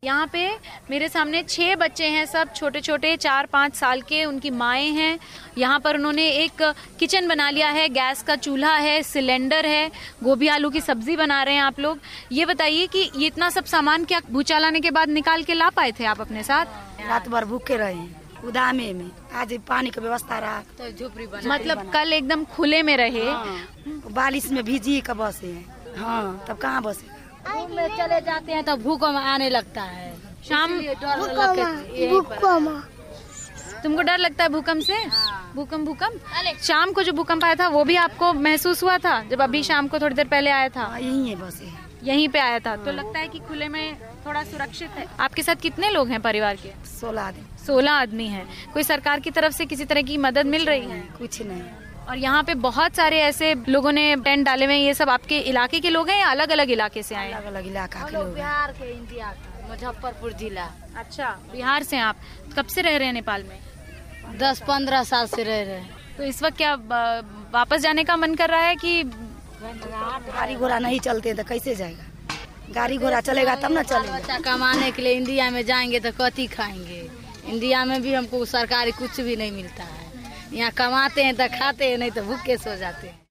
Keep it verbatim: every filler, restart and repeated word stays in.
यहाँ पे मेरे सामने छह बच्चे हैं, सब छोटे छोटे, चार पाँच साल के, उनकी माएँ हैं। यहाँ पर उन्होंने एक किचन बना लिया है, गैस का चूल्हा है, सिलेंडर है, गोभी आलू की सब्जी बना रहे हैं आप लोग। ये बताइए कि ये इतना सब सामान क्या भूचाल आने के बाद निकाल के ला पाए थे आप अपने साथ? रात भर भूखे रहे उदामे में, आज पानी की व्यवस्था रहा तो झोपड़ी बना। मतलब कल एकदम खुले में रहे। हाँ। बारिश में भीजी का बसे है। हाँ, तब कहाँ बसे में चले जाते हैं तो भूकंप आने लगता है। शाम तुमको डर लगता है भूकंप से? भूकंप भूकंप शाम को जो भूकंप आया था वो भी आपको महसूस हुआ था जब अभी शाम को थोड़ी देर पहले आया था? यही है बस, यहीं पे आया था। तो लगता है कि खुले में थोड़ा सुरक्षित है। आपके साथ कितने लोग हैं परिवार के? सोलह आदमी। सोलह आदमी हैं। कोई सरकार की तरफ से किसी तरह की मदद मिल रही है? कुछ नहीं। और यहाँ पे बहुत सारे ऐसे लोगों ने टेंट डाले हुए हैं। ये सब आपके इलाके के लोग हैं या अलग अलग इलाके से आए? अलग अलग इलाका के लोग। लोग। बिहार के, इंडिया का, मुजफ्फरपुर जिला। अच्छा, बिहार से आप कब से रह रहे हैं नेपाल में? दस पंद्रह साल से रह रहे हैं। तो इस वक्त क्या वापस जाने का मन कर रहा है कि? गाड़ी घोड़ा नहीं चलते तो कैसे जाएगा? गाड़ी घोड़ा चलेगा तब ना चलेगा। बच्चा कमाने के लिए इंडिया में जाएंगे तो कथी खाएंगे? इंडिया में भी हमको सरकारी कुछ भी नहीं मिलता है। यहाँ कमाते हैं तो खाते हैं, नहीं तो भूखे सो जाते हैं।